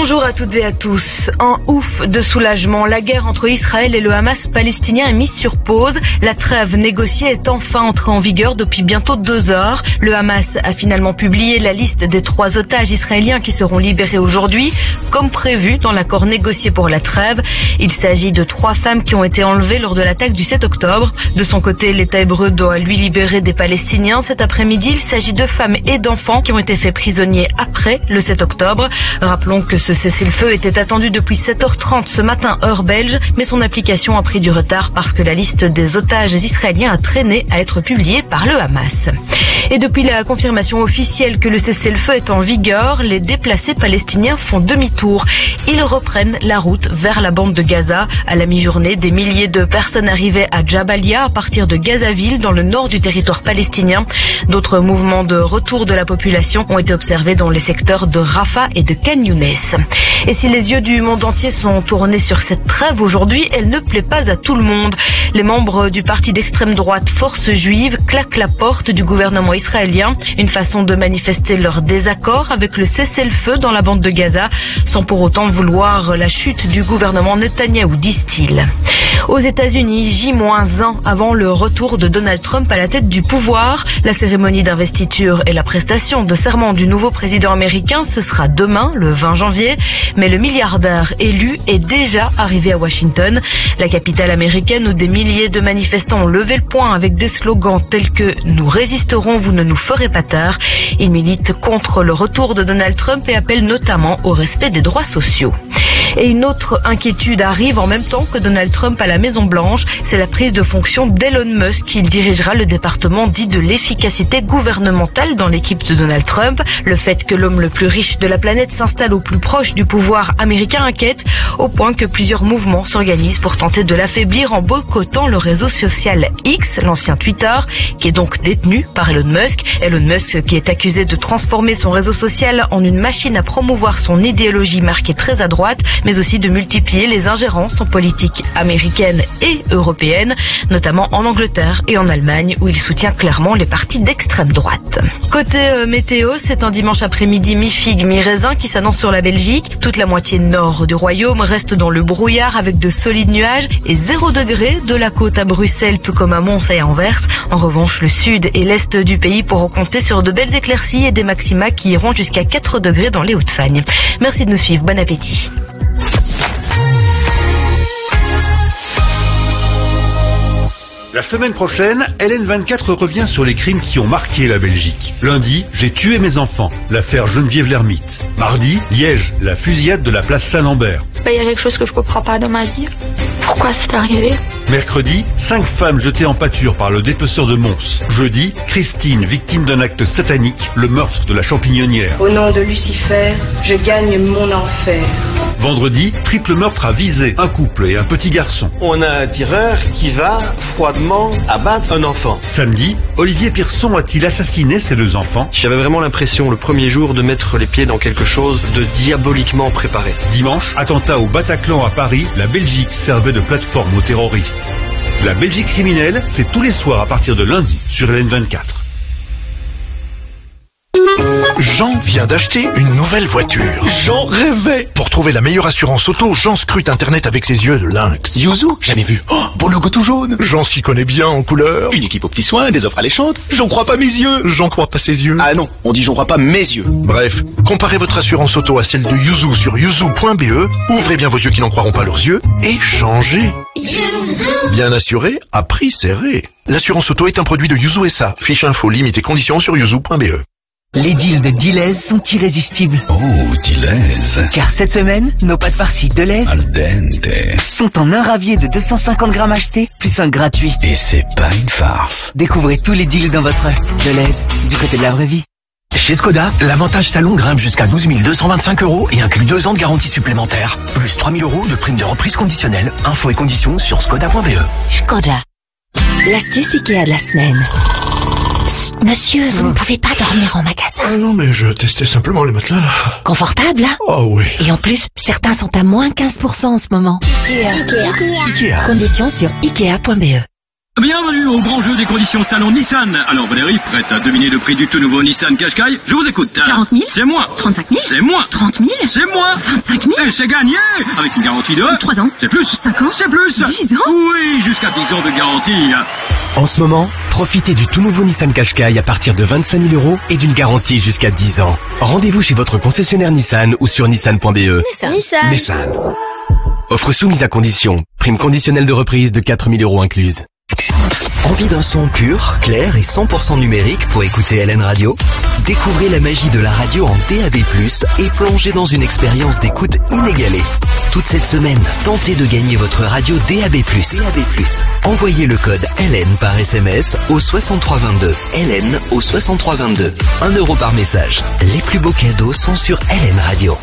Bonjour à toutes et à tous. Un ouf de soulagement. La guerre entre Israël et le Hamas palestinien est mise sur pause. La trêve négociée est enfin entrée en vigueur depuis bientôt 2 heures. Le Hamas a finalement publié la liste des 3 otages israéliens qui seront libérés aujourd'hui, comme prévu dans l'accord négocié pour la trêve. Il s'agit de 3 femmes qui ont été enlevées lors de l'attaque du 7 octobre. De son côté, l'État hébreu doit lui libérer des Palestiniens. Cet après-midi, il s'agit de femmes et d'enfants qui ont été faits prisonniers après le 7 octobre. Rappelons que ce cessez-le-feu était attendu depuis 7h30 ce matin, heure belge, mais son application a pris du retard parce que la liste des otages israéliens a traîné à être publiée par le Hamas. Et depuis la confirmation officielle que le cessez-le-feu est en vigueur, les déplacés palestiniens font demi-tour. Ils reprennent la route vers la bande de Gaza. À la mi-journée, des milliers de personnes arrivaient à Jabalia à partir de Gazaville, dans le nord du territoire palestinien. D'autres mouvements de retour de la population ont été observés dans les secteurs de Rafah et de Khan Younes. Et si les yeux du monde entier sont tournés sur cette trêve aujourd'hui, elle ne plaît pas à tout le monde. Les membres du parti d'extrême droite Force Juive claquent la porte du gouvernement israélien, une façon de manifester leur désaccord avec le cessez-le-feu dans la bande de Gaza, sans pour autant vouloir la chute du gouvernement Netanyahou, disent-ils. Aux États-Unis, J-1 avant le retour de Donald Trump à la tête du pouvoir, la cérémonie d'investiture et la prestation de serment du nouveau président américain, ce sera demain, le 20 janvier. Mais le milliardaire élu est déjà arrivé à Washington, la capitale américaine où des milliers de manifestants ont levé le poing avec des slogans tels que « Nous résisterons, vous ne nous ferez pas taire ». Ils militent contre le retour de Donald Trump et appellent notamment au respect des droits sociaux. Et une autre inquiétude arrive en même temps que Donald Trump à la Maison-Blanche, c'est la prise de fonction d'Elon Musk. Il dirigera le département dit de l'efficacité gouvernementale dans l'équipe de Donald Trump. Le fait que l'homme le plus riche de la planète s'installe au plus proche du pouvoir américain inquiète, au point que plusieurs mouvements s'organisent pour tenter de l'affaiblir en boycottant le réseau social X, l'ancien Twitter, qui est donc détenu par Elon Musk. Elon Musk qui est accusé de transformer son réseau social en une machine à promouvoir son idéologie marquée très à droite, mais aussi de multiplier les ingérences en politique américaine et européenne, notamment en Angleterre et en Allemagne, où il soutient clairement les partis d'extrême droite. Côté météo, c'est un dimanche après-midi mi-figue, mi-raisin qui s'annonce sur la Belgique. Toute la moitié nord du royaume reste dans le brouillard avec de solides nuages et 0 degré de la côte à Bruxelles, tout comme à Mons et à Anvers. En revanche, le sud et l'est du pays pourront compter sur de belles éclaircies et des maxima qui iront jusqu'à 4 degrés dans les Hauts-de-Fagne. Merci de nous suivre, bon appétit. La semaine prochaine, LN24 revient sur les crimes qui ont marqué la Belgique. Lundi, j'ai tué mes enfants, l'affaire Geneviève Lermite. Mardi, Liège, la fusillade de la place Saint-Lambert. Il y a quelque chose que je comprends pas dans ma vie. Pourquoi c'est arrivé? Mercredi, 5 femmes jetées en pâture par le dépeceur de Mons. Jeudi, Christine, victime d'un acte satanique, le meurtre de la champignonnière. Au nom de Lucifer, je gagne mon enfer. Vendredi, triple meurtre à Visé, un couple et un petit garçon. On a un tireur qui va froidement abattre un enfant. Samedi, Olivier Pierson a-t-il assassiné ses 2 enfants? J'avais vraiment l'impression le premier jour de mettre les pieds dans quelque chose de diaboliquement préparé. Dimanche, attentat au Bataclan à Paris, la Belgique servait de plateforme aux terroristes. La Belgique criminelle, c'est tous les soirs à partir de lundi sur LN24. Jean vient d'acheter une nouvelle voiture. Jean rêvait. Pour trouver la meilleure assurance auto, Jean scrute Internet avec ses yeux de lynx. Yuzu, jamais vu. Oh, beau logo tout jaune. Jean s'y connaît bien en couleur. Une équipe aux petits soins, des offres alléchantes. J'en crois pas mes yeux. J'en crois pas ses yeux. Ah non, on dit j'en crois pas mes yeux. Bref, comparez votre assurance auto à celle de Yuzu sur yuzu.be. Ouvrez bien vos yeux qui n'en croiront pas leurs yeux et changez. Yuzu. Bien assuré, à prix serré. L'assurance auto est un produit de Yuzu SA. Fiche info, limite et conditions sur yuzu.be. Les deals de Delhaize sont irrésistibles. Oh, Delhaize. Car cette semaine, nos pâtes farcies Delhaize al dente sont en un ravier de 250 grammes achetés, plus un gratuit. Et c'est pas une farce. Découvrez tous les deals dans votre Delhaize, du côté de la vraie vie. Chez Skoda, l'avantage salon grimpe jusqu'à 12 225 € et inclut 2 ans de garantie supplémentaire. Plus 3 000 € de prime de reprise conditionnelle. Infos et conditions sur skoda.be. Skoda. L'astuce Ikea de la semaine. Monsieur, vous ne pouvez pas dormir en magasin. Ah non, mais je testais simplement les matelas, là. Confortable, hein? Oh oui. Et en plus, certains sont à moins 15% en ce moment. Ikea. Ikea. Conditions sur ikea.be. Bienvenue au grand jeu des conditions salon Nissan. Alors Valérie, prête à deviner le prix du tout nouveau Nissan Qashqai? Je vous écoute. 40 000. C'est moi. 35 000. C'est moi. 30 000. C'est moi. 25 000. Et c'est gagné. Avec une garantie de 3 ans. C'est plus. 5 ans. C'est plus. 10 ans. Oui, jusqu'à 10 ans de garantie. En ce moment, profitez du tout nouveau Nissan Qashqai à partir de 25 000 € et d'une garantie jusqu'à 10 ans. Rendez-vous chez votre concessionnaire Nissan ou sur nissan.be. Nissan. Offre soumise à condition. Prime conditionnelle de reprise de 4 000 € incluse. Envie d'un son pur, clair et 100% numérique pour écouter LN Radio? Découvrez la magie de la radio en DAB+, et plongez dans une expérience d'écoute inégalée. Toute cette semaine, tentez de gagner votre radio DAB+. Envoyez le code LN par SMS au 6322. LN au 6322. 1 € par message. Les plus beaux cadeaux sont sur LN Radio.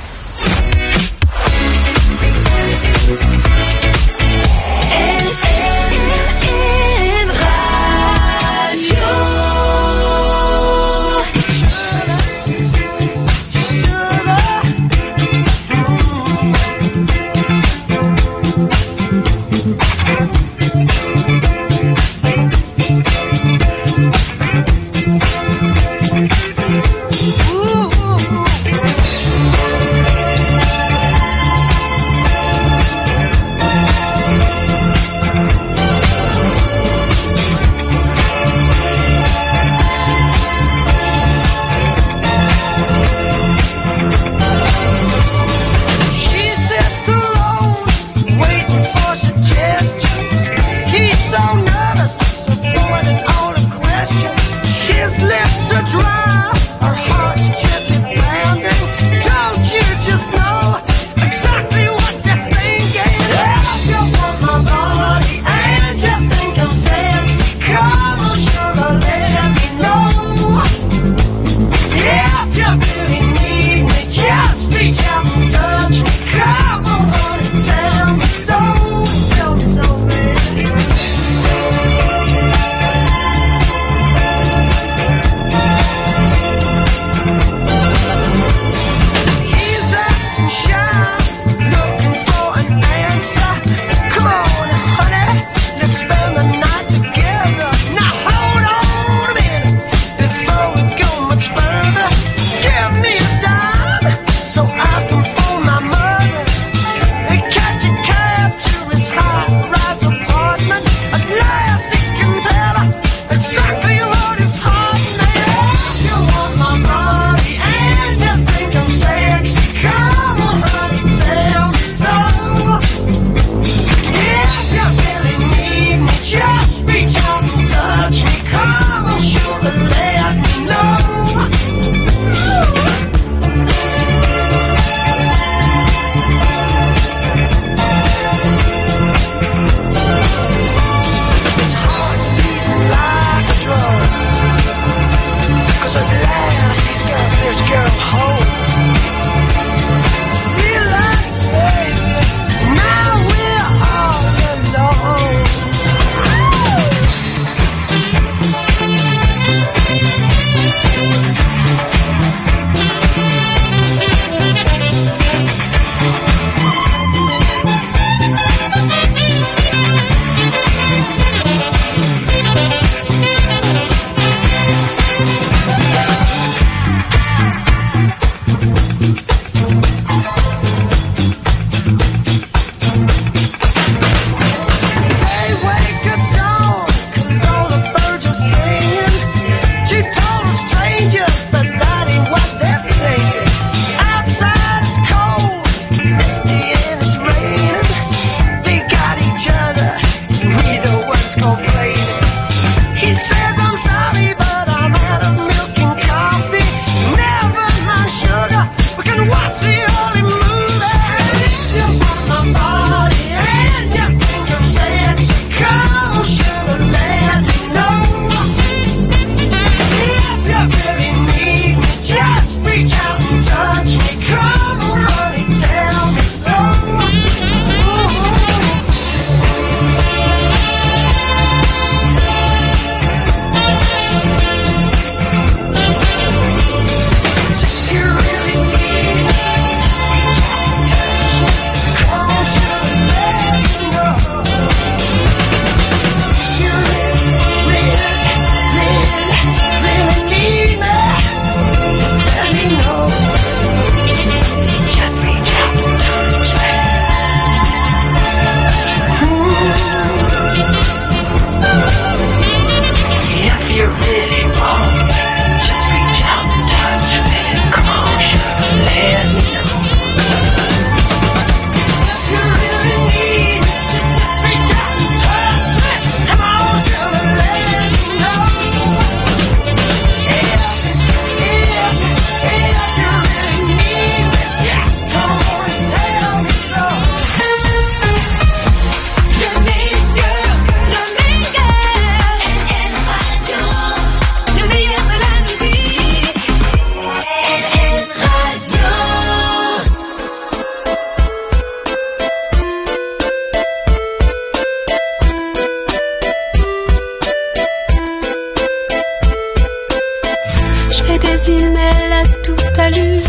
et des emails à toute allure.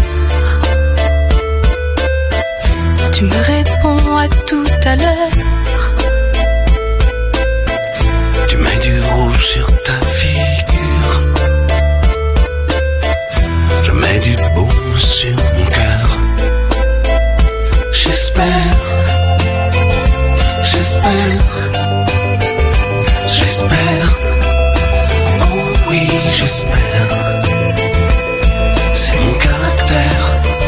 Tu me réponds à tout à l'heure. Tu mets du rouge sur ta figure. Je mets du baume sur mon cœur. J'espère, oh oui j'espère, c'est mon caractère,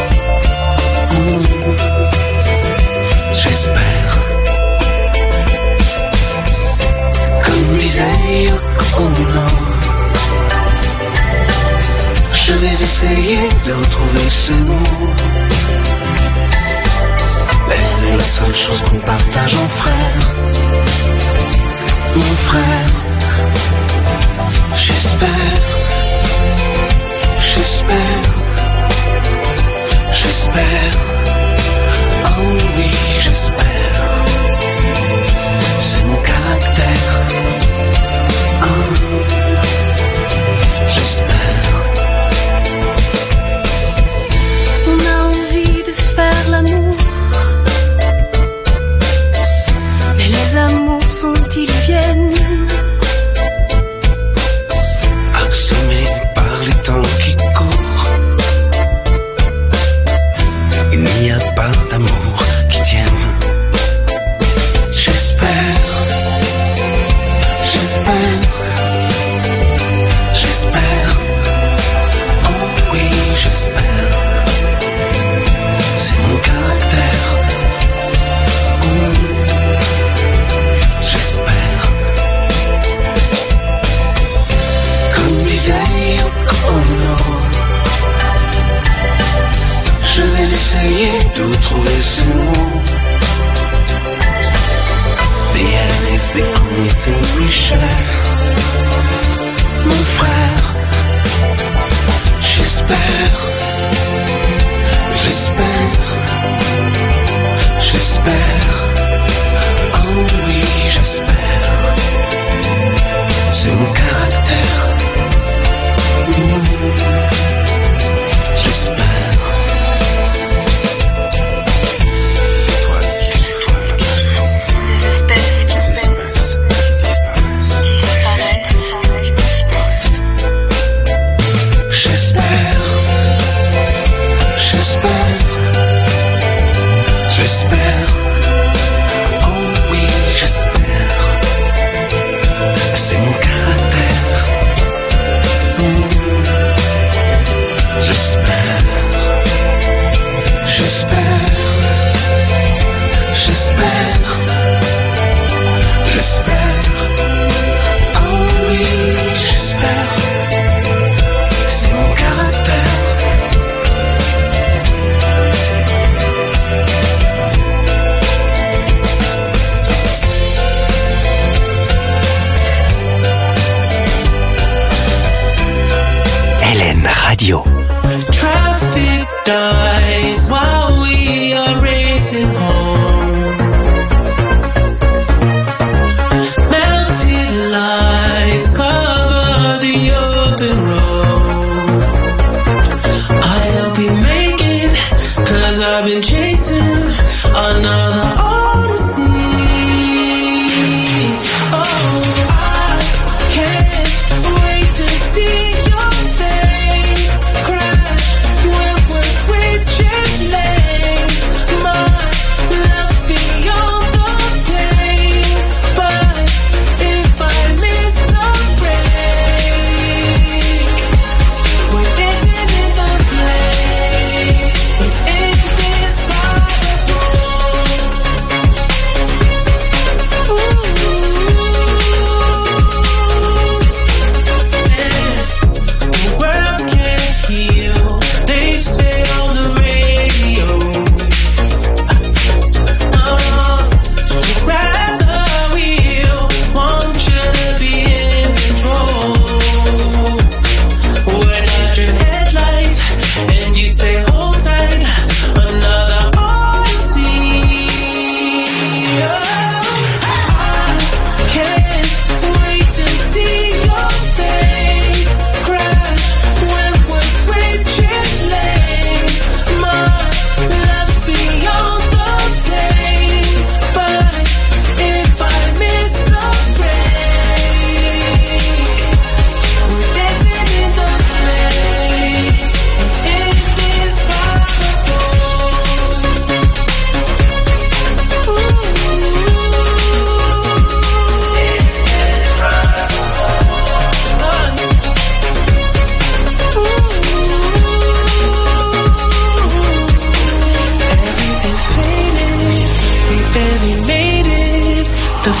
j'espère, comme disait Yoko Ono, je vais essayer de retrouver ce mot. Elle est la seule chose qu'on partage en frère. Mon frère, j'espère, oh oui j'espère, c'est mon caractère, j'espère. On a envie de faire l'amour, mais les amours sont-ils viennent? Assommé par les temps qui courent, il n'y a pas d'amour qui tienne. J'espère, oh oui j'espère, c'est mon caractère, j'espère. Comme disait Yoko Ono, je vais essayer de trouver ce mot. The end is the only thing we share. Mon frère, j'espère, oh oui j'espère, c'est mon caractère, j'espère. J'espère, oh oui j'espère, c'est mon caractère, j'espère, oh oui j'espère, c'est mon caractère. LN Radio. Traffic dies while we are racing home. Melted lights cover the open road. I'll be making, 'cause I've been chasing another odyssey. Oh, I can't wait to see your face crash when we're with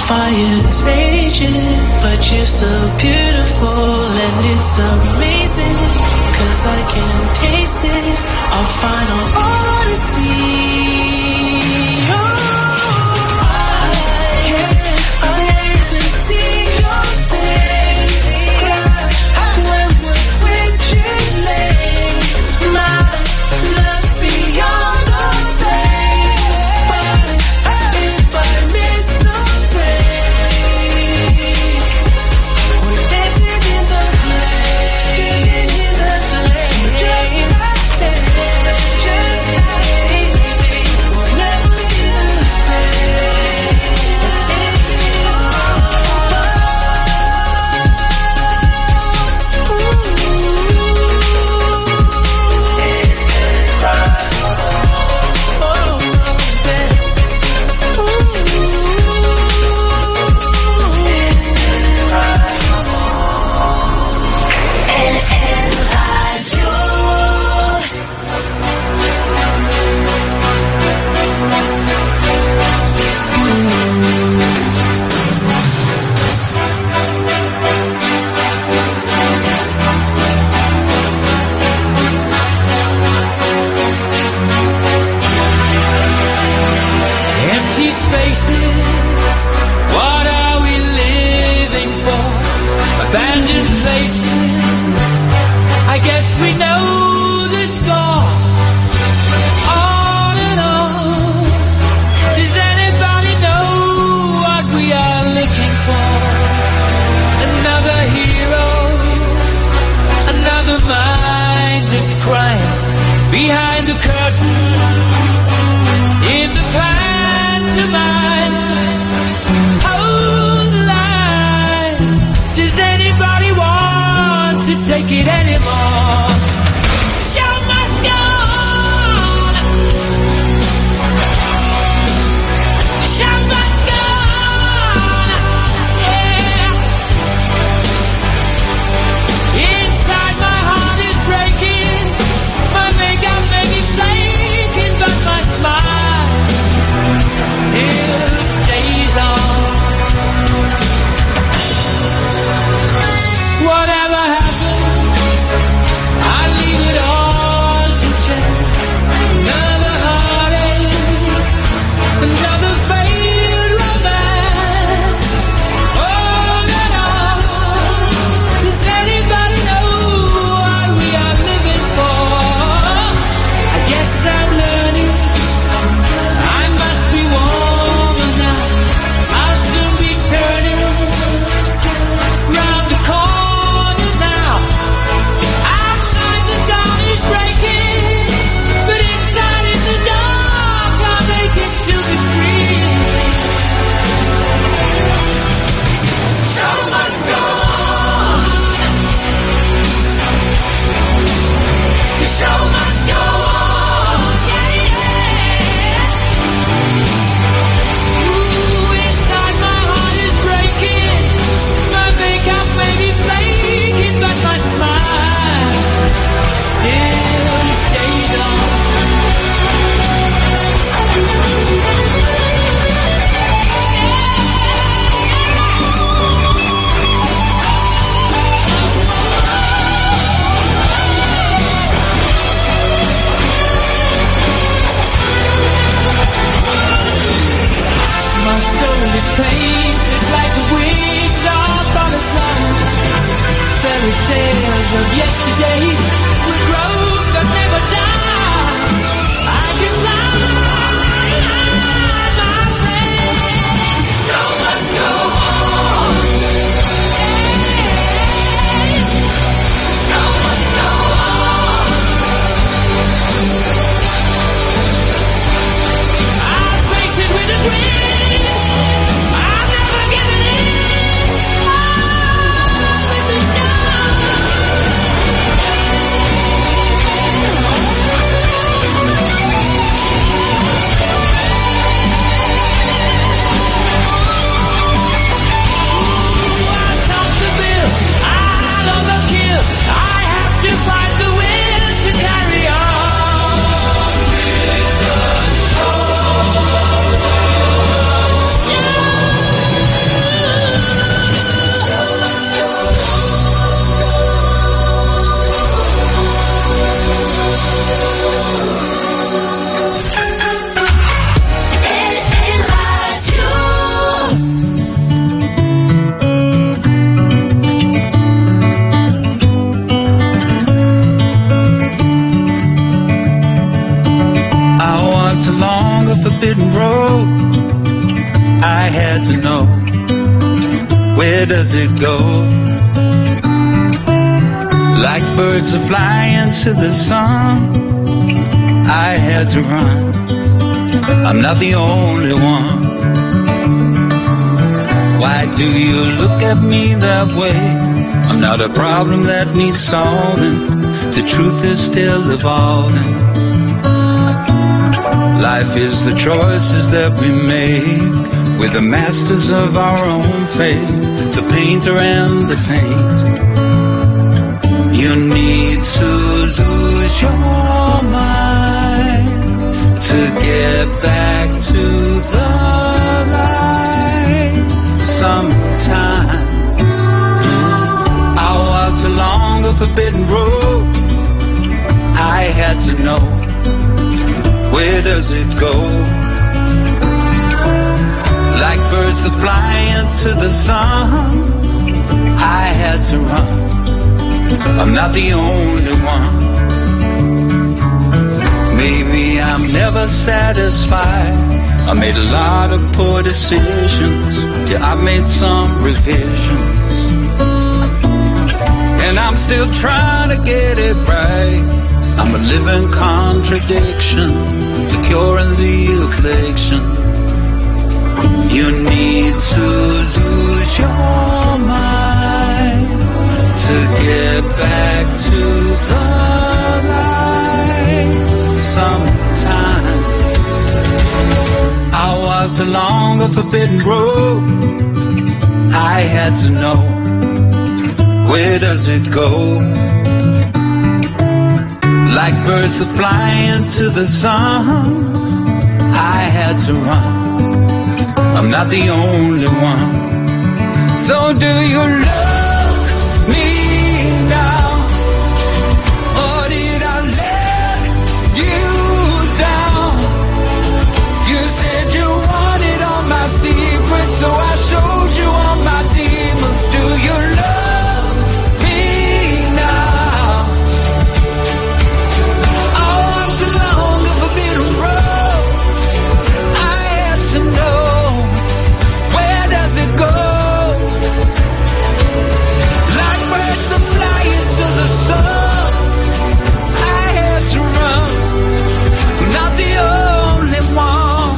fire's raging, but you're so beautiful and it's amazing, 'cause I can taste it, our final odyssey. forbidden road. I had to know, where does it go? Like birds are flying to the sun, I had to run. I'm not the only one. Why do you look at me that way? I'm not a problem that needs solving. The truth is still evolving. Life is the choices that we make. We're the masters of our own fate. The painter and the paint. You need to lose your mind to get back to the light. Sometimes I walked along a forbidden road. I had to know, where does it go? Like birds that fly into the sun, I had to run. I'm not the only one. Maybe I'm never satisfied. I made a lot of poor decisions. Yeah, I made some revisions. And I'm still trying to get it right. I'm a living contradiction, the cure and the affliction. You need to lose your mind to get back to the light. Sometimes I was along a forbidden road. I had to know, where does it go? Like birds that fly into the sun, I had to run. I'm not the only one. So do you love me now? Or did I let you down? You said you wanted all my secrets, so I showed you all my demons. Do you love me now? I walked along a forbidden road. I had to know, where does it go? Like birds that fly into the sun, I had to run. I'm not the only one.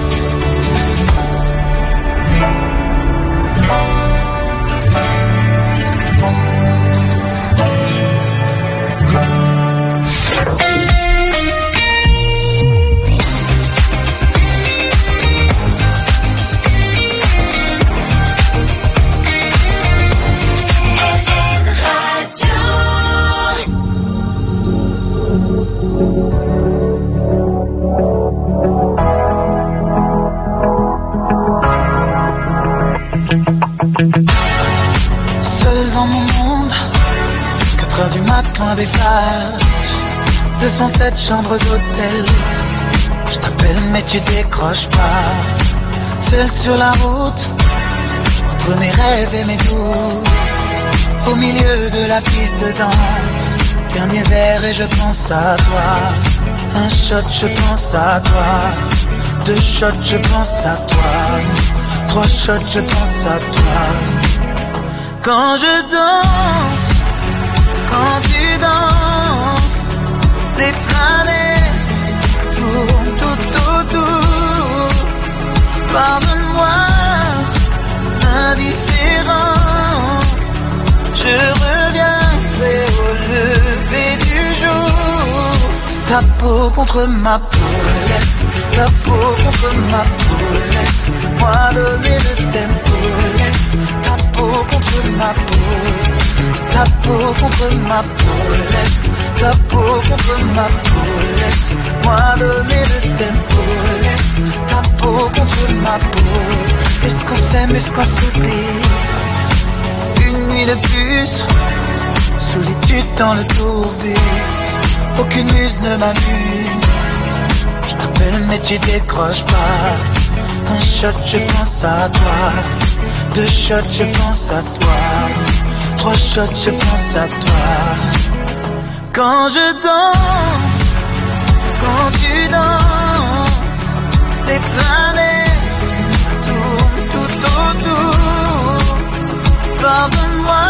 Seul dans mon monde, 4 heures du matin des flashs, 207 chambres d'hôtel. Je t'appelle mais tu décroches pas. Seul sur la route, entre mes rêves et mes doutes, au milieu de la piste de danse. Dernier verre et je pense à toi. Un shot, je pense à toi. 2 shots, je pense à toi. 3 shots, je pense à toi. Quand je danse, quand tu danses, les planètes tournent tout autour. Pardonne-moi l'indifférence, je reviendrai au lever du jour. Ta peau contre ma peau, laisse ta peau contre ma peau, laisse-moi donner le tempo, laisse ta peau contre ma peau, ta peau contre ma peau, laisse ta peau contre ma peau, laisse-moi donner le tempo, laisse ta peau contre ma peau. Est-ce qu'on s'aime, est-ce qu'on s'oublie? Une nuit de plus, solitude dans le tourbus, aucune muse ne m'amuse. Je t'appelle mais tu décroches pas. Un shot, je pense à toi. 2 shots, je pense à toi. 3 shots, je pense à toi. Quand je danse, quand tu danses, des planètes tournent tout autour. Pardonne-moi,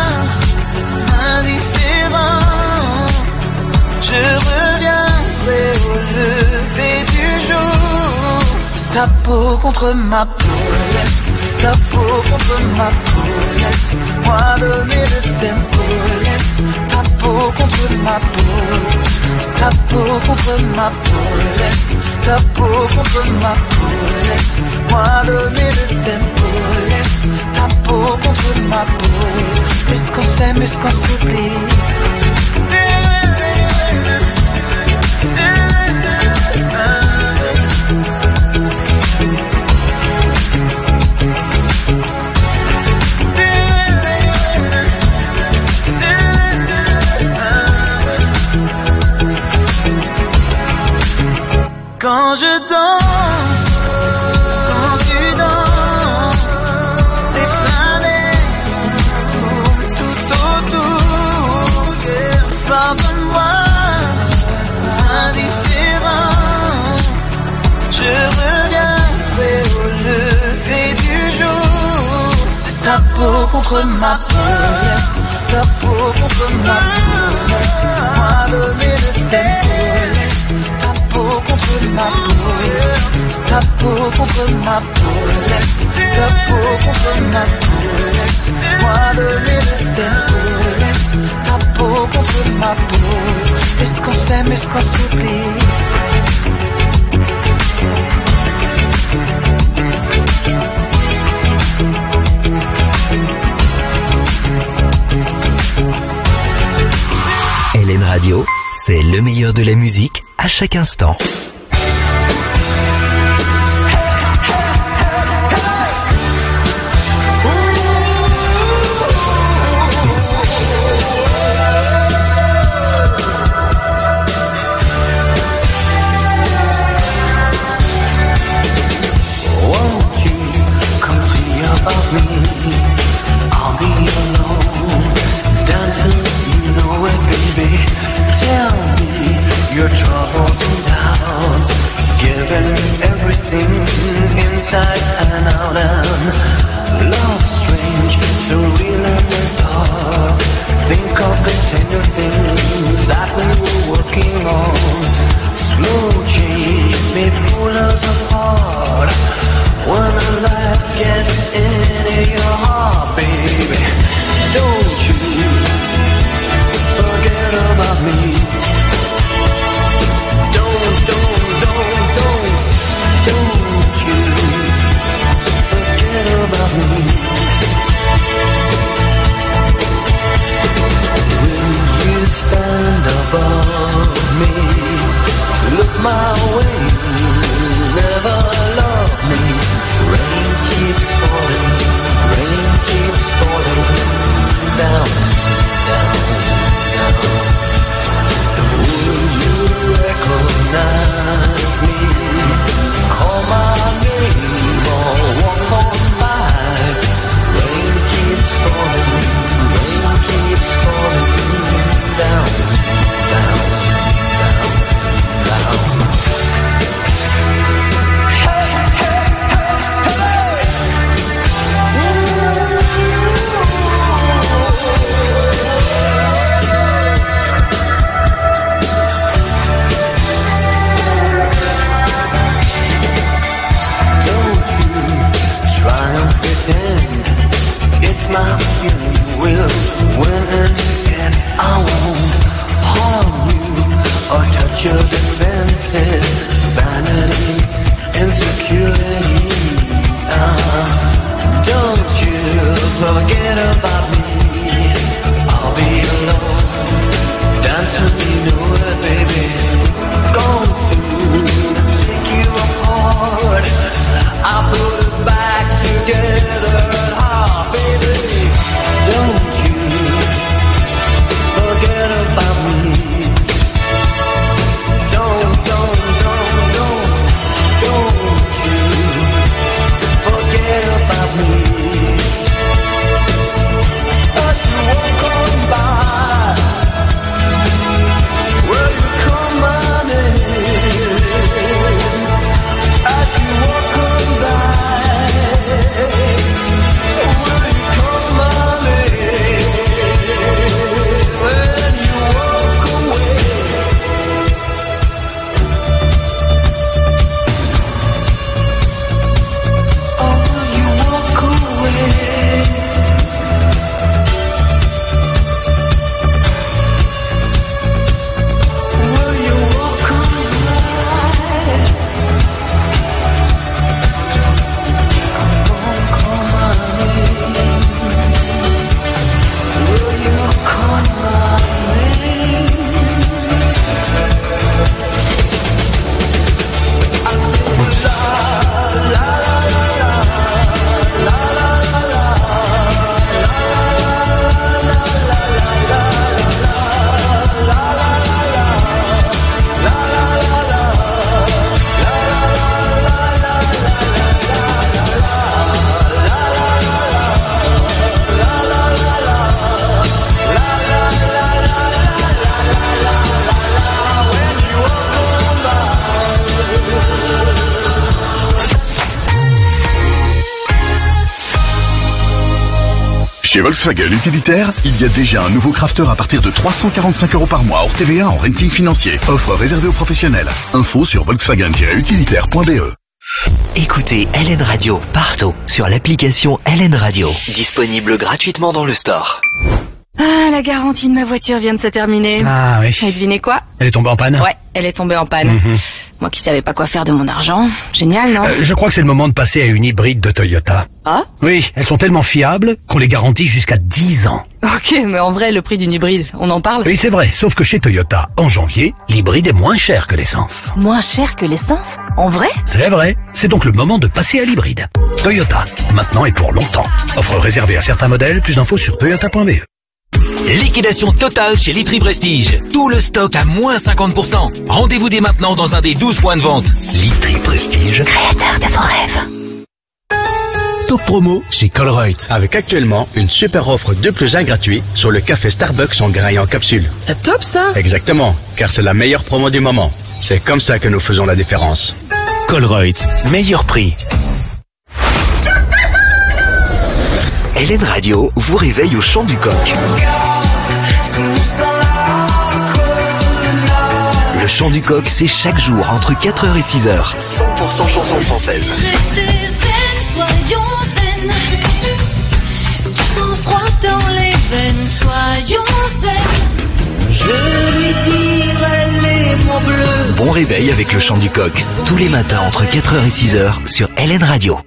indifférent, je reviendrai au lever du jour. Ta peau contre ma peau, laisse ta peau contre ma peau, laisse-moi donner le tempo, laisse ta peau contre ma peau, ta peau contre ma peau, laisse ta peau contre ma peau, laisse-moi donner le tempo, laisse ta peau contre ma peau. Est-ce qu'on s'aime, est-ce qu'on s'oublie? Quand je danse, quand tu danses, les planètes tournent tout autour. Pardonne-moi, indifférent, je reviendrai au lever du jour. Ta peau contre ma peau, laisse ta peau contre ma peau, laisse-moi donner le tempo, laisse ta peau contre ma peau, ta peau contre ma peau, laisse ta peau contre ma peau, laisse-moi donner le tempo, laisse ta peau contre ma peau. Est-ce qu'on s'aime, est-ce qu'on s'oublie? Hélène Radio, c'est le meilleur de la musique à chaque instant. Your troubles and doubts, giving everything inside and out, and love strange, surreal and dark. Think of the tender things that we were working on. Slow change may pull us apart when life gets into your heart, baby. Don't you forget about me. About me. Will you stand above me? Look my way, never love me. Rain keeps falling down, down, down. Will you recognize me? Call my name or walk on by. Rain keeps falling down, down. Volkswagen Utilitaire, il y a déjà un nouveau Crafter à partir de 345 € par mois hors TVA en renting financier. Offre réservée aux professionnels. Info sur volkswagen-utilitaire.be. Écoutez LN Radio partout sur l'application LN Radio. Disponible gratuitement dans le store. Ah, la garantie de ma voiture vient de se terminer. Ah oui. Et devinez quoi? Elle est tombée en panne? Ouais, elle est tombée en panne. Moi qui savais pas quoi faire de mon argent. Génial, non? Je crois que c'est le moment de passer à une hybride de Toyota. Ah? Oui, elles sont tellement fiables qu'on les garantit jusqu'à 10 ans. Ok, mais en vrai, le prix d'une hybride, on en parle? Oui, c'est vrai, sauf que chez Toyota, en janvier, l'hybride est moins cher que l'essence. Moins cher que l'essence? En vrai? C'est vrai. C'est donc le moment de passer à l'hybride. Toyota, maintenant et pour longtemps. Offre réservée à certains modèles, plus d'infos sur toyota.be. Liquidation totale chez Litry Prestige. Tout le stock à moins 50%. Rendez-vous dès maintenant dans un des 12 points de vente. Litry Prestige, créateur de vos rêves. Top promo chez Colruyt, avec actuellement une super offre 2+1 gratuit sur le café Starbucks en grain et en capsule. C'est top ça! Exactement, car c'est la meilleure promo du moment. C'est comme ça que nous faisons la différence. Colruyt, meilleur prix. LN Radio vous réveille au chant du coq. Le chant du coq, c'est chaque jour entre 4h et 6h. 100% chansons françaises. Soyons zen, sans froid dans les veines, soyons zen. Je lui dirai les mots bleus. Bon réveil avec le chant du coq. Tous les matins entre 4h et 6h sur LN Radio.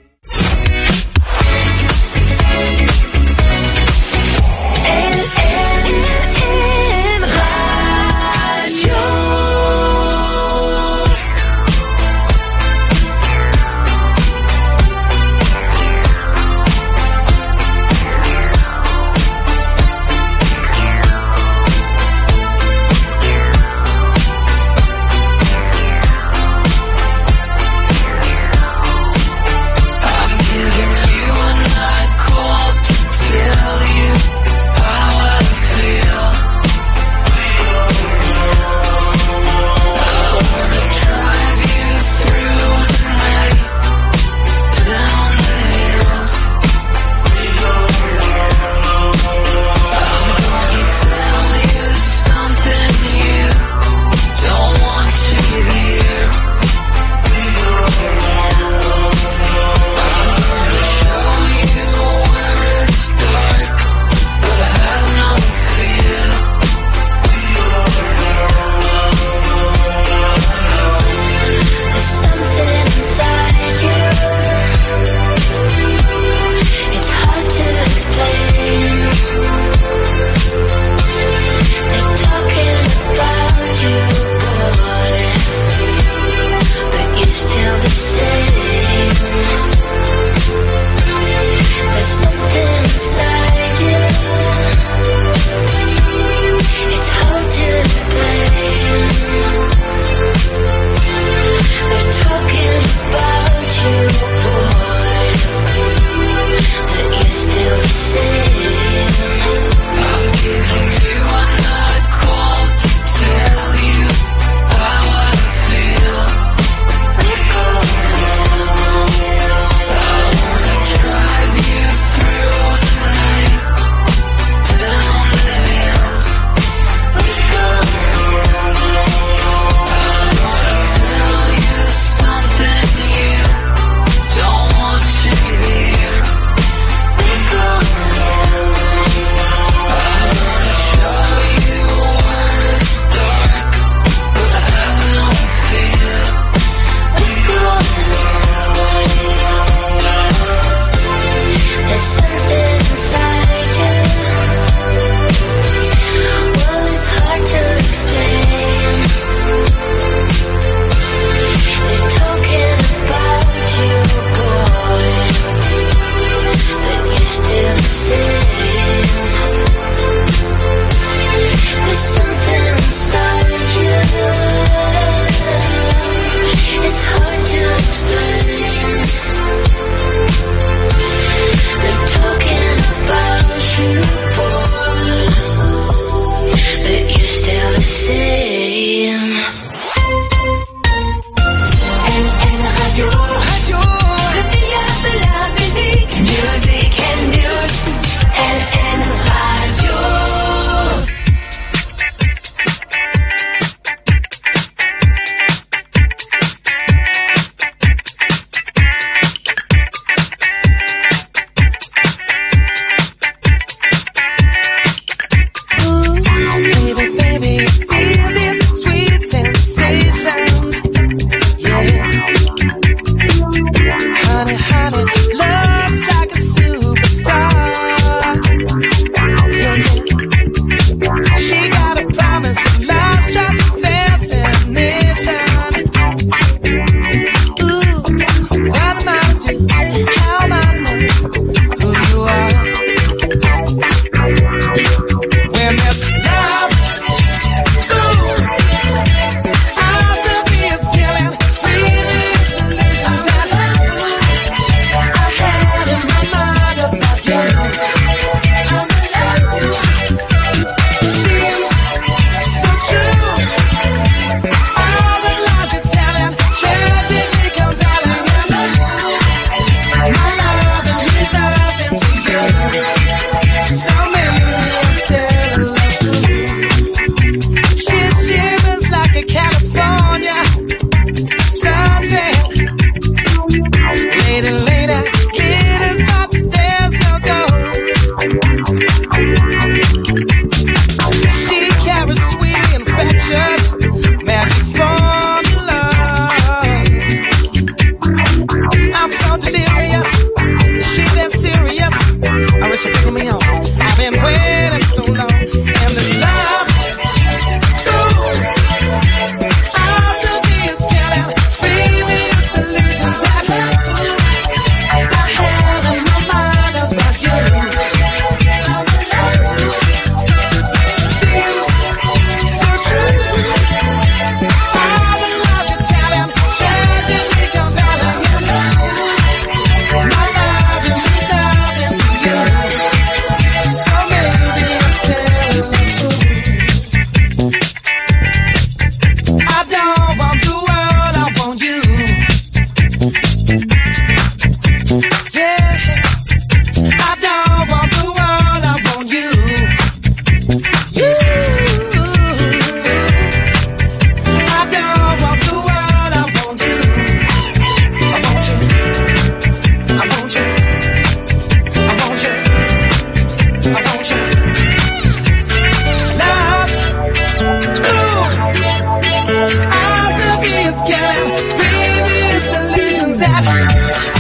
just magic formula. I'm so delirious, she damn serious. I wish you'd pick me up. I've been waiting so long, and this love, I'll still be scared out, baby, solutions I have in my mind about you. Seems so true. All the love you're telling, tragically compelling. My love and me loving to you. So maybe I'm telling you. I don't want the world, I want you. Yeah, I don't want the world, I want you. You, I don't want the world, I want you. I want you, I want you, I want you, I want you. Love, ooh, I'll still be scared. Baby, solutions that I had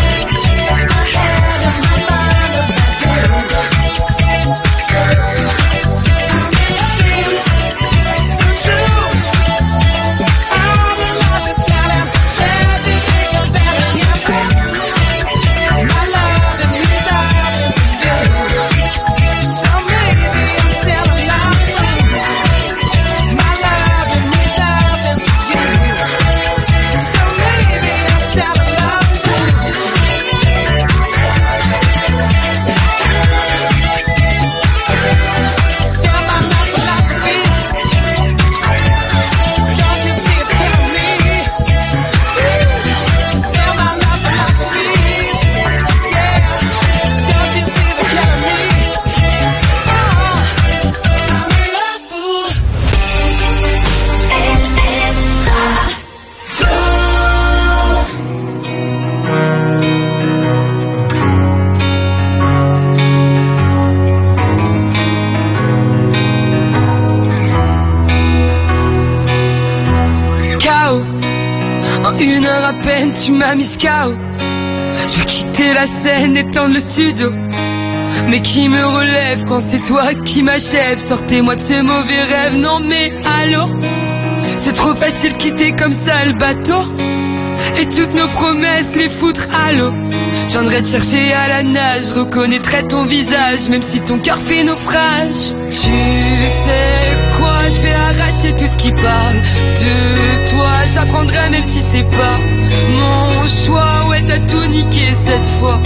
in my mind about you. Seems so true. All the love you're telling, tragically compelling. My love and me loving to you. So maybe I'm still alive. My love and me loving to you. So maybe I'm still alive. You're my love philosophy. Don't you see it's killing me? You're my love philosophy. Yeah. Don't you see it's killing me? Oh, I'm in love fool. KO. En 1 heure à peine, tu m'as mis KO. Je veux quitter la scène, étendre le studio. Mais qui me relève quand c'est toi qui m'achève? Sortez-moi de ce mauvais rêve, non mais allô? C'est trop facile de quitter comme ça le bateau. Et toutes nos promesses, les foutre à l'eau. Je viendrai te chercher à la nage, je reconnaîtrai ton visage, même si ton cœur fait naufrage. Tu sais quoi, je vais arracher tout ce qui parle de toi. J'apprendrai même si c'est pas mon choix. Ouais, t'as tout niqué cette fois.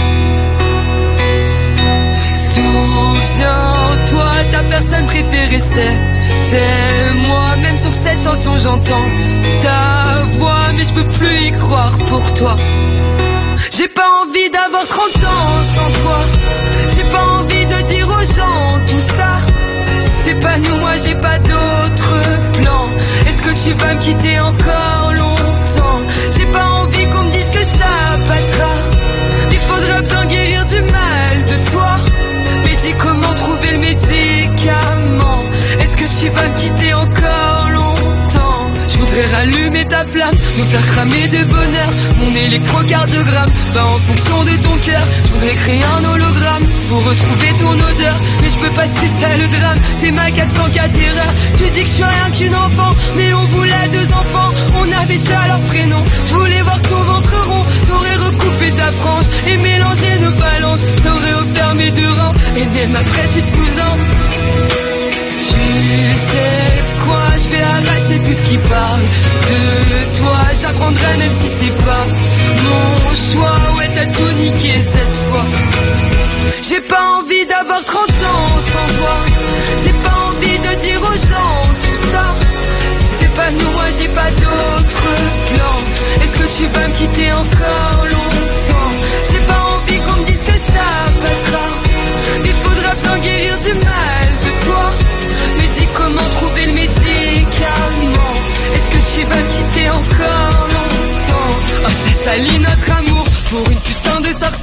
Souviens-toi, ta personne préférée c'est moi. Même sur cette chanson j'entends ta voix, mais je peux plus y croire pour toi. J'ai pas envie d'avoir 30 ans sans toi. J'ai pas envie de dire aux gens tout ça. Si c'est pas nous, moi j'ai pas d'autre plan. Est-ce que tu vas me quitter encore longtemps? J'ai pas envie qu'on me dise que ça passera. Il faudra bien guérir du mal de toi. Mais dis comment trouver le médicament. Est-ce que tu vas me quitter encore longtemps? Je voudrais rallumer ta flamme, me faire cramer de bonheur, mon électrocardiogramme, pas en fonction de ton cœur. Je voudrais créer un hologramme pour retrouver ton odeur, mais je peux pas, c'est ça le drame. T'es ma 404 erreur. Tu dis que je suis rien qu'une enfant, mais on voulait 2 enfants, on avait déjà leur prénom. Je voulais voir ton ventre rond, t'aurais recoupé ta frange et mélangé nos phalanges, t'aurais offert mes 2 reins, et même après tu te souviens. Tu sais quoi, je vais arracher tout ce qui parle de toi. J'apprendrai même si c'est pas mon choix. Ouais, t'as tout niqué cette fois. J'ai pas envie d'avoir 30 ans sans toi. J'ai pas envie de dire aux gens tout ça. Si c'est pas nous, moi j'ai pas d'autre plan. Est-ce que tu vas me quitter encore longtemps? J'ai pas envie qu'on me dise que ça passera. Il faudra bien guérir du mal de toi. Mais dis comment trouver le médicament. Est-ce que tu vas me quitter encore longtemps? Oh, ça salit notre amour pour une putain de sorcière. Tu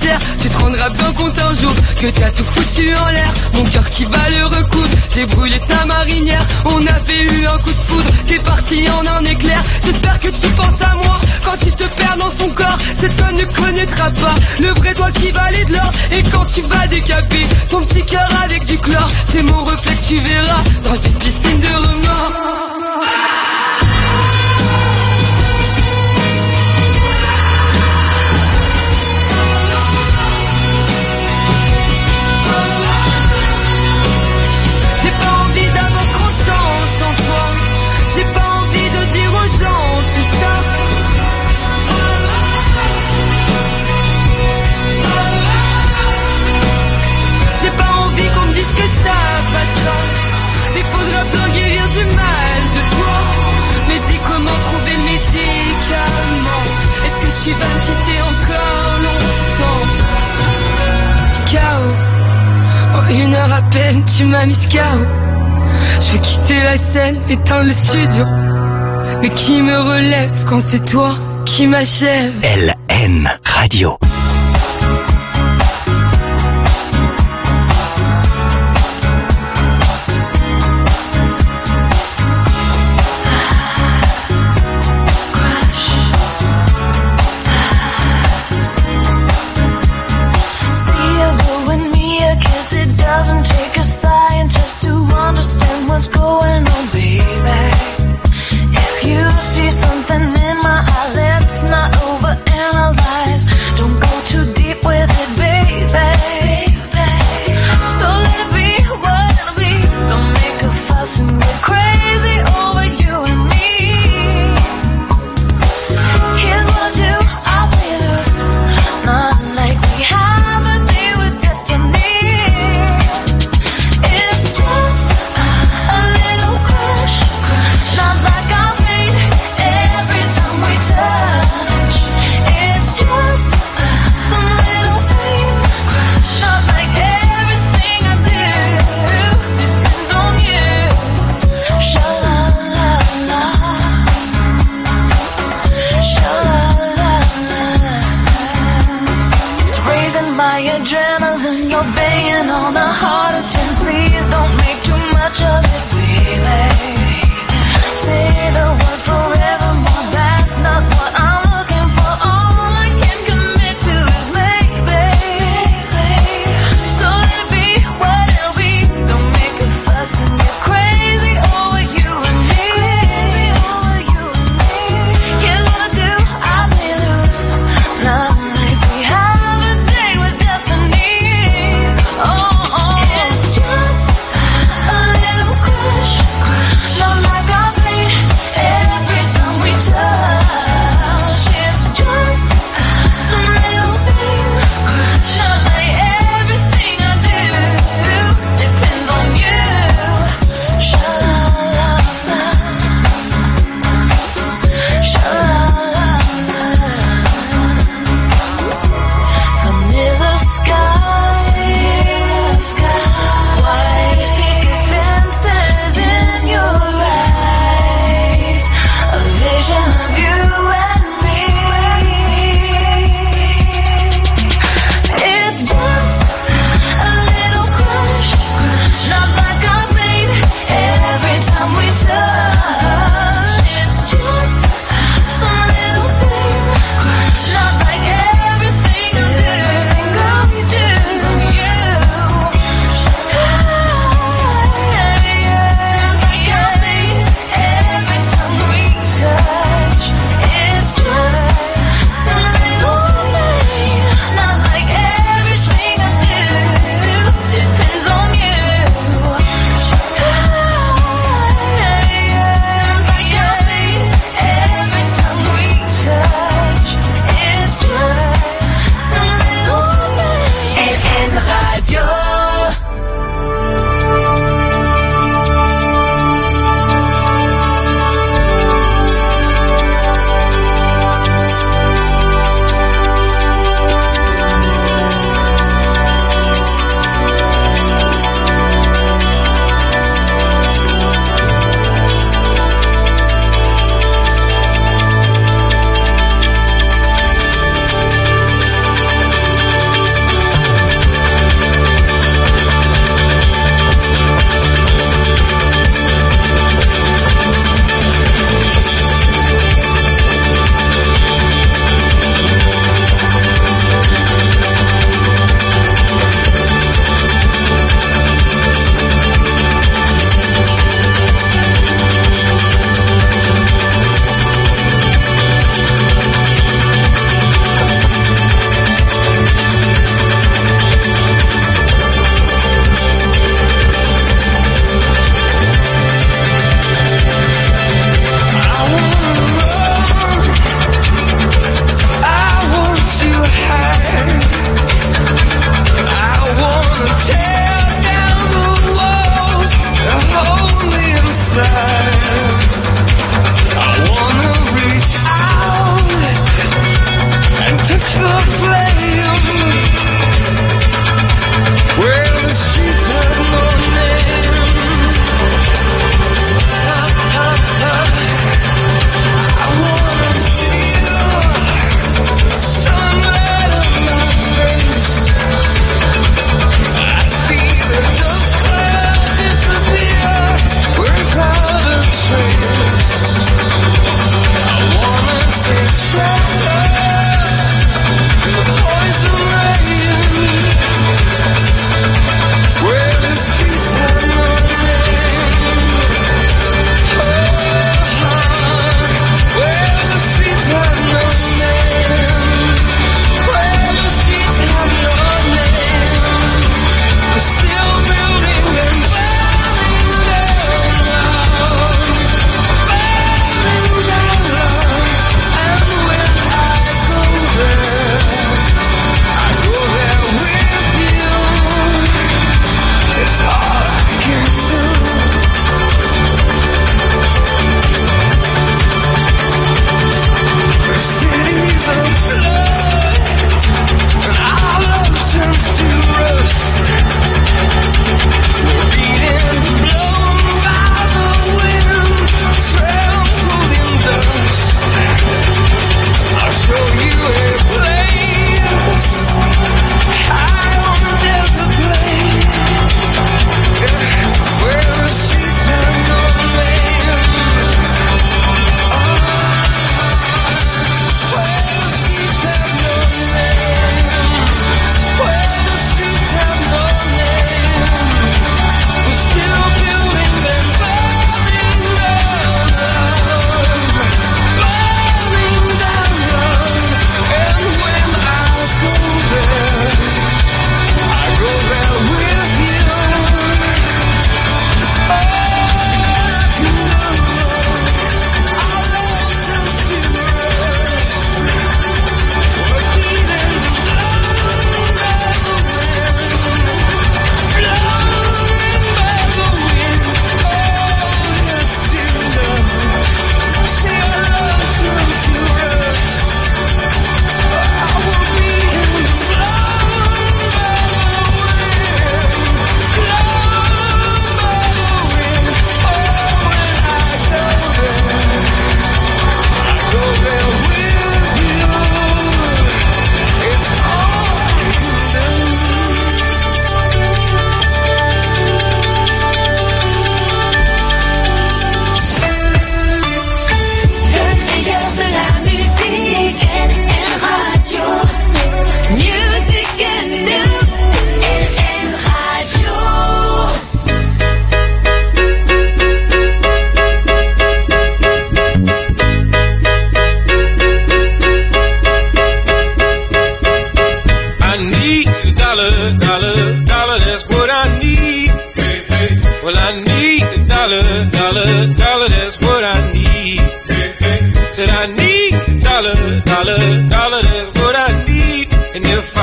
te rendras bien compte un jour que t'as tout foutu en l'air. Mon cœur qui va le recoudre, j'ai brûlé ta marinière. On avait eu un coup de foudre qui est parti en un éclair. J'espère que tu penses à moi quand tu te perds dans ton corps. Cette conne ne connaîtra pas le vrai toi qui valait de l'or. Et quand tu vas décaper ton petit cœur avec du chlore, c'est mon reflet que tu verras dans une piscine de remords. J'ai pas envie d'avoir trop de temps sans toi. J'ai pas envie de dire aux gens tout ça. J'ai pas envie qu'on me dise que ça va sans. Mais faudra bien guérir du mal de toi. Mais dis comment trouver le médicament. Est-ce que tu vas me quitter encore longtemps? KO. En 1 heure à peine tu m'as mis KO. Je veux quitter la scène, éteindre le studio. Mais qui me relève quand c'est toi qui m'achève? LN Radio. Doesn't take a scientist to understand what's going on, baby. If you see something in my eye, let's not overanalyze. Don't go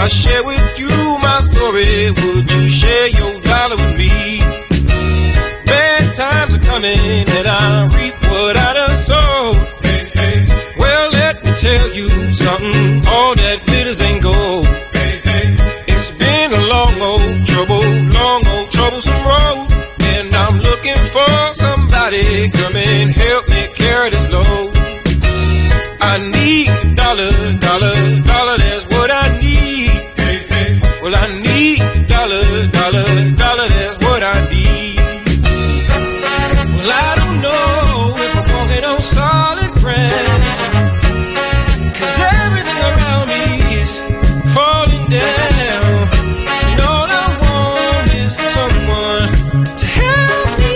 I share with you my story, would you share your dollar with me? Bad times are coming and I reap what I done sowed. Hey, hey. Well, let me tell you something, all that glitters ain't gold. Hey, hey. It's been a long old troublesome road, and I'm looking for somebody come and help me carry this load. I need a dollar, that's what I need. Hey, hey. Well, I need a dollar, that's what I need. Well, I don't know if I'm walking on solid ground, 'cause everything around me is falling down. And all I want is someone to help me.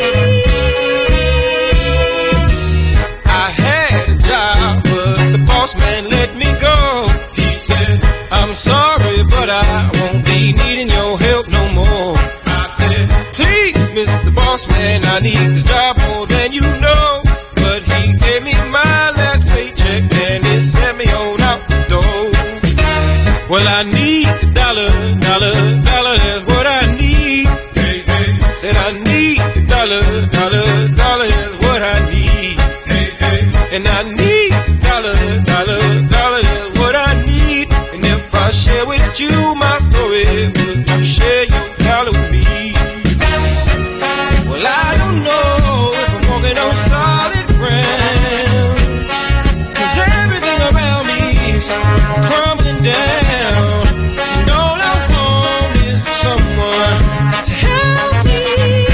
I had a job, but the boss man let me go. He said, I'm sorry, but I won't be needing your help no more. I said, please, Mr. Boss Man, I need this job more than you know. But he gave me my last paycheck and he sent me on out the door. Well, I need a dollar, that's what I need. Hey, hey. Said I need a dollar, that's what I need. Hey, hey. And I need a dollar, that's what I need. And if I share with you my story, would you share your dollar with me? Well, I don't know if I'm walking on solid ground, 'cause everything around me is crumbling down. And all I want is someone to help me.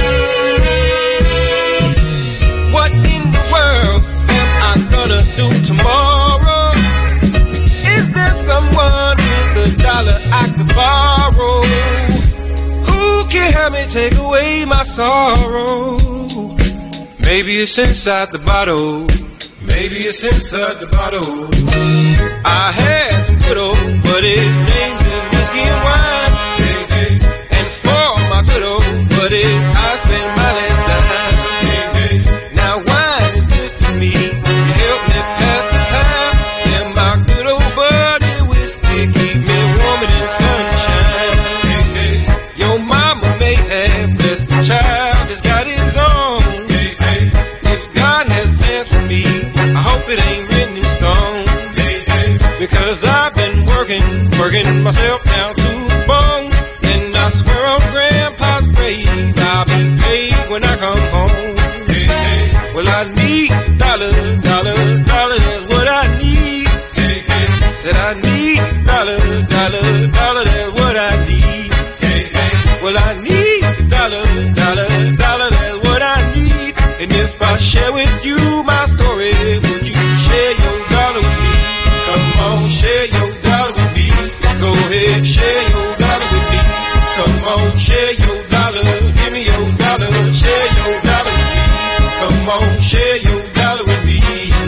What in the world am I gonna do tomorrow? Is there someone with a dollar I could borrow? Who can help me take away my sorrow? Maybe it's inside the bottle. Maybe it's inside the bottle. I had some good old buddy named whiskey and wine. Hey, hey. And for my good old buddy, I spent my last dime. Hey, hey. Now wine is good to me. You help me pass the time. And my good old buddy whiskey keep me warm in the sunshine. Hey, hey. Your mama may have blessed the child that's got his own. Hey, hey. If God has plans for me, I hope it ain't written in stone. Hey, hey. Because I've been working myself down to the bone. And I swear on Grandpa's grave, I'll be paid when I come home. Hey, hey. Well, I need a dollar, that's what I need. Hey, hey. Said I need a dollar, that's what I need. Hey, hey. Well, I need a dollar, that's what I need. And if I share with you my story, would you share your dollar with me? Come on, share your dollar with me. Go ahead, share your dollar with me. Come on, share your dollar. Give me your dollar, share your dollar with me. Come on, share your dollar with me.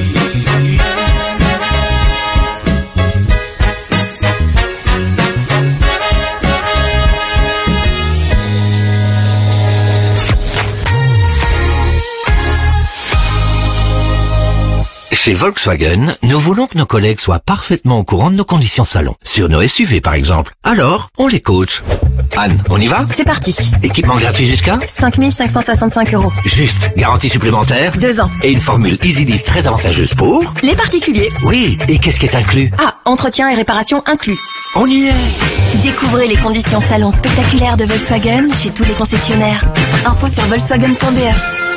Chez Volkswagen, nous voulons que nos collègues soient parfaitement au courant de nos conditions salon. Sur nos SUV par exemple. Alors, on les coach. Anne, on y va? C'est parti. Équipement gratuit jusqu'à 5 565 €. Juste. Garantie supplémentaire 2 ans. Et une formule EasyLease très avantageuse pour Les particuliers. Oui. Et qu'est-ce qui est inclus? Ah, entretien et réparation inclus. On y est. Découvrez les conditions salon spectaculaires de Volkswagen chez tous les concessionnaires. Info sur volkswagen.be.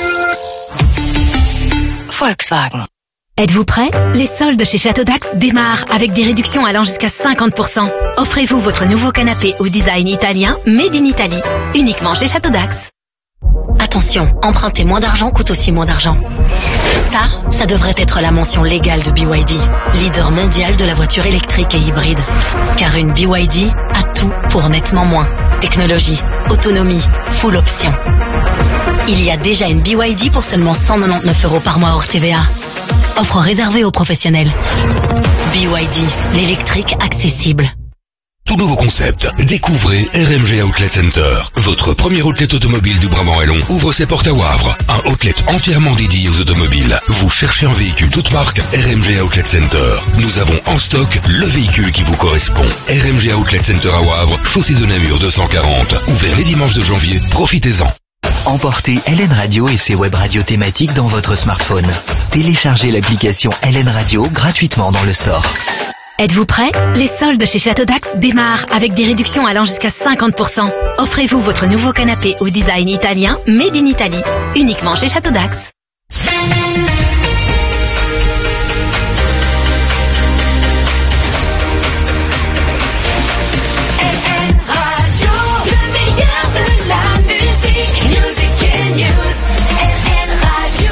Volkswagen. Êtes-vous prêts? Les soldes chez Château d'Ax démarrent avec des réductions allant jusqu'à 50%. Offrez-vous votre nouveau canapé au design italien Made in Italy, uniquement chez Château d'Ax. Attention, emprunter moins d'argent coûte aussi moins d'argent. Ça devrait être la mention légale de BYD, leader mondial de la voiture électrique et hybride. Car une BYD a tout pour nettement moins. Technologie, autonomie, full option. Il y a déjà une BYD pour seulement 199 € par mois hors TVA. Offre réservée aux professionnels. BYD, l'électrique accessible. tout nouveau concept. Découvrez RMG Outlet Center. Votre premier outlet automobile du Brabant-Wallon ouvre ses portes à Wavre. Un outlet entièrement dédié aux automobiles. Vous cherchez un véhicule toute marque, RMG Outlet Center. Nous avons en stock le véhicule qui vous correspond. RMG Outlet Center à Wavre, chaussée de Namur 240. Ouvert les dimanches de janvier, profitez-en. Emportez LN Radio et ses web radios thématiques dans votre smartphone. Téléchargez l'application LN Radio gratuitement dans le store. Êtes-vous prêts? Les soldes chez Château d'Ax démarrent avec des réductions allant jusqu'à 50%. Offrez-vous votre nouveau canapé au design italien Made in Italy, uniquement chez Château d'Ax.